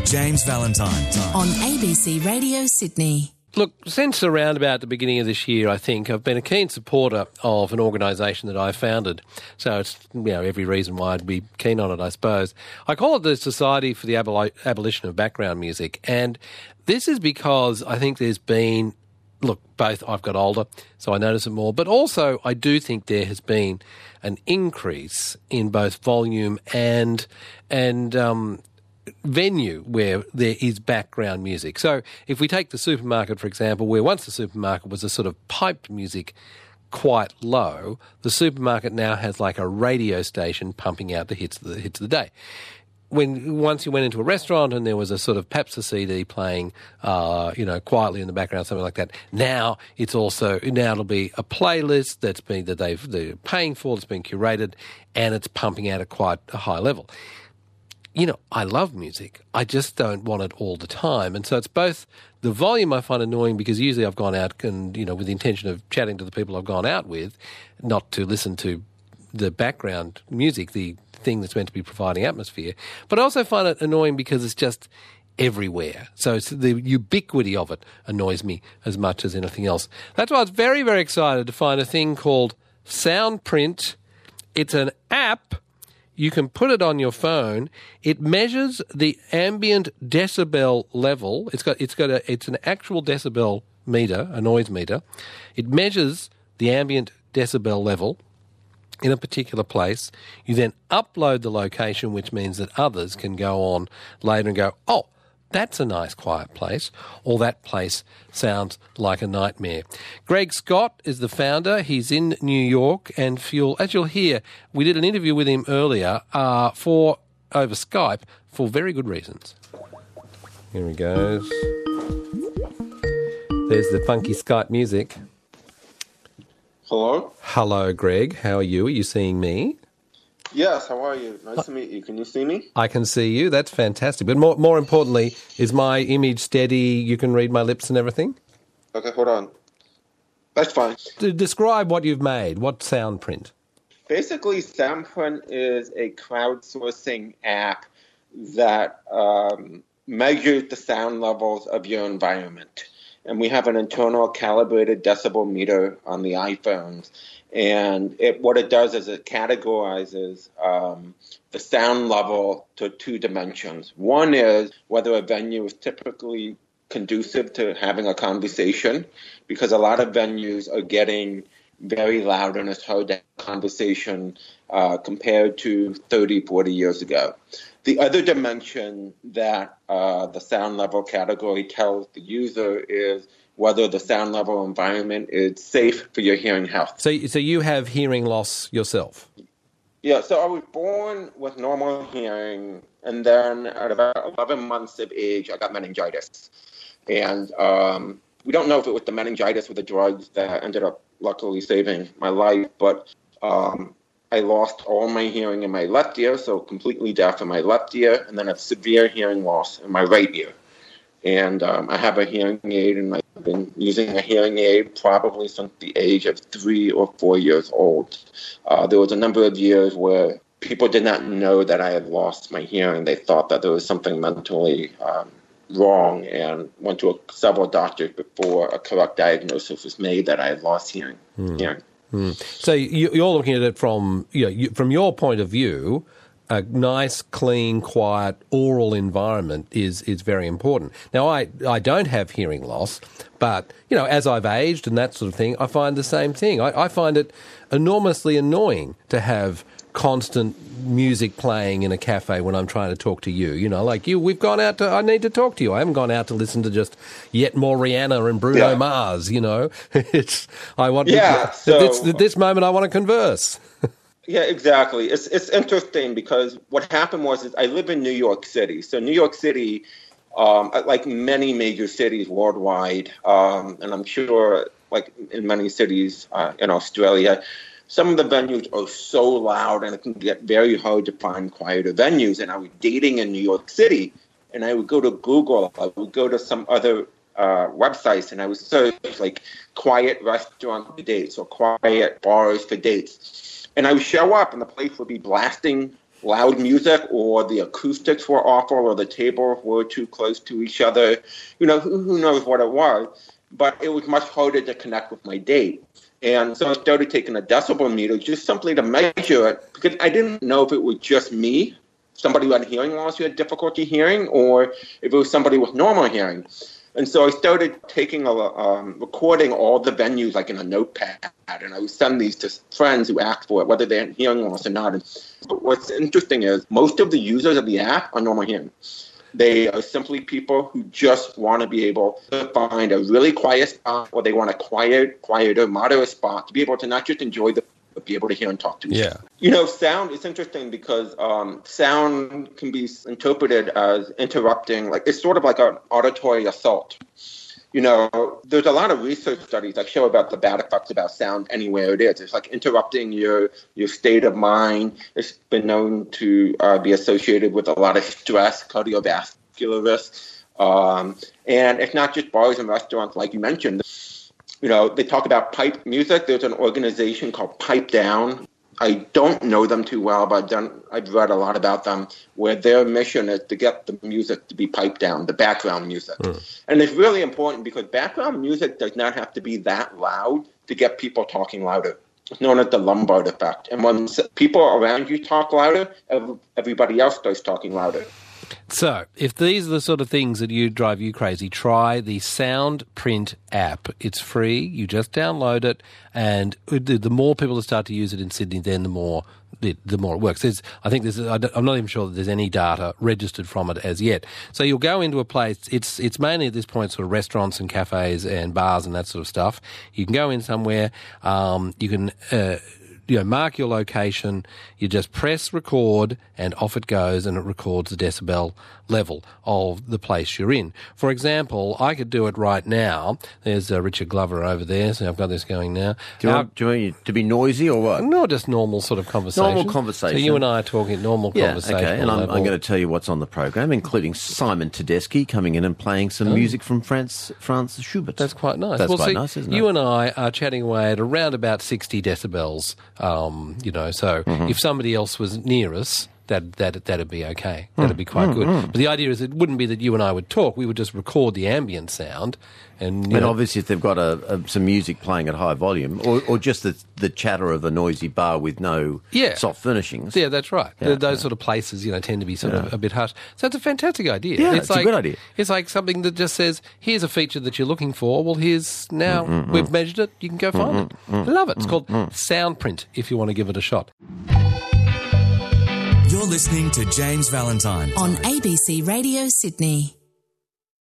James Valentine on ABC Radio Sydney. Look, since around about the beginning of this year, I think, I've been a keen supporter of an organisation that I founded. So it's, every reason why I'd be keen on it, I suppose. I call it the Society for the Abolition of Background Music. And this is because I think there's been, both I've got older, so I notice it more, but also I do think there has been an increase in both volume and venue where there is background music. So if we take the supermarket, for example, where once the supermarket was a sort of piped music quite low, the supermarket now has like a radio station pumping out the hits of the day. Once you went into a restaurant and there was a sort of Pepsi CD playing, quietly in the background, something like that. Now it'll be a playlist that they're paying for, that's been curated, and it's pumping out at quite a high level. I love music. I just don't want it all the time. And so it's both the volume I find annoying because usually I've gone out and, with the intention of chatting to the people I've gone out with, not to listen to the background music, the thing that's meant to be providing atmosphere. But I also find it annoying because it's just everywhere. So it's the ubiquity of it annoys me as much as anything else. That's why I was very, very excited to find a thing called Soundprint. It's an app. You can put it on your phone. It measures the ambient decibel level. It's an actual decibel meter, a noise meter. It measures the ambient decibel level in a particular place. You then upload the location, which means that others can go on later and go, oh, that's a nice quiet place, or that place sounds like a nightmare. Greg Scott is the founder. He's in New York, and as you'll hear, we did an interview with him earlier over Skype for very good reasons. Here he goes. There's the funky Skype music. Hello? Hello, Greg. How are you? Are you seeing me? Yes, how are you? Nice to meet you. Can you see me? I can see you. That's fantastic. But more importantly, is my image steady? You can read my lips and everything? Okay, hold on. That's fine. Describe what you've made. What Soundprint? Basically, Soundprint is a crowdsourcing app that measures the sound levels of your environment. And we have an internal calibrated decibel meter on the iPhones. And what it does is it categorizes the sound level to two dimensions. One is whether a venue is typically conducive to having a conversation, because a lot of venues are getting very loud and it's hard to have a conversation compared to 30, 40 years ago. The other dimension that the sound level category tells the user is whether the sound level environment is safe for your hearing health. So you have hearing loss yourself? Yeah, so I was born with normal hearing, and then at about 11 months of age, I got meningitis. And we don't know if it was the meningitis or the drugs that ended up luckily saving my life, but I lost all my hearing in my left ear, so completely deaf in my left ear, and then a severe hearing loss in my right ear. And I have a hearing aid, and I've been using a hearing aid probably since the age of 3 or 4 years old. There was a number of years where people did not know that I had lost my hearing. They thought that there was something mentally wrong, and went to several doctors before a correct diagnosis was made that I had lost hearing. So you're looking at it from from your point of view. A nice, clean, quiet, oral environment is very important. Now, I don't have hearing loss, but, as I've aged and that sort of thing, I find the same thing. I find it enormously annoying to have constant music playing in a cafe when I'm trying to talk to you. Like you, we've gone out I need to talk to you. I haven't gone out to listen to just yet more Rihanna and Bruno Mars, This moment I want to converse. Yeah, exactly. It's interesting because what happened was I live in New York City. So New York City, like many major cities worldwide, and I'm sure like in many cities in Australia, some of the venues are so loud and it can get very hard to find quieter venues. And I was dating in New York City, and I would go to Google, I would go to some other websites, and I would search like quiet restaurants for dates or quiet bars for dates. And I would show up and the place would be blasting loud music, or the acoustics were awful, or the tables were too close to each other. Who knows what it was, but it was much harder to connect with my date. And so I started taking a decibel meter just simply to measure it, because I didn't know if it was just me, somebody who had hearing loss who had difficulty hearing, or if it was somebody with normal hearing. And so I started recording all the venues like in a notepad, and I would send these to friends who asked for it, whether they had hearing loss or not. But what's interesting is most of the users of the app are normal hearing. They are simply people who just want to be able to find a really quiet spot, or they want a quieter, moderate spot to be able to not just enjoy but be able to hear and talk to each other. Sound is interesting because sound can be interpreted as interrupting, like it's sort of like an auditory assault. There's a lot of research studies that show about the bad effects about sound anywhere it is. It's like interrupting your state of mind. It's been known to be associated with a lot of stress, cardiovascular risks. And it's not just bars and restaurants like you mentioned. They talk about pipe music. There's an organization called Pipe Down. I don't know them too well, but I've read a lot about them, where their mission is to get the music to be piped down, the background music. And it's really important because background music does not have to be that loud to get people talking louder. It's known as the Lombard effect. And when people around you talk louder, everybody else starts talking louder. So, if these are the sort of things that drive you crazy, try the Soundprint app. It's free. You just download it, and the more people that start to use it in Sydney, then the more it works. I'm not even sure that there's any data registered from it as yet. So you'll go into a place. It's mainly at this point sort of restaurants and cafes and bars and that sort of stuff. You can go in somewhere. You can. Mark your location, you just press record, and off it goes, and it records the decibel level of the place you're in. For example, I could do it right now. There's Richard Glover over there, so I've got this going now. Do you want it to be noisy or what? No, just normal sort of conversation. Normal conversation. So you and I are talking normal conversation. Okay, and I'm going to tell you what's on the program, including Simon Tedeschi coming in and playing some music from Franz Schubert. That's quite nice. That's quite nice, isn't it? You and I are chatting away at around about 60 decibels, so if somebody else was near us, that'd be okay. That'd be quite good. But the idea is it wouldn't be that you and I would talk. We would just record the ambient sound. And obviously if they've got some music playing at high volume or just the chatter of a noisy bar with no soft furnishings. Yeah, that's right. Those sort of places, tend to be sort of a bit hushed. So it's a fantastic idea. Yeah, it's a good idea. It's like something that just says, here's a feature that you're looking for. Well, here's now, we've measured it. You can go find it. I love it. It's called Soundprint if you want to give it a shot. You're listening to James Valentine on ABC Radio Sydney.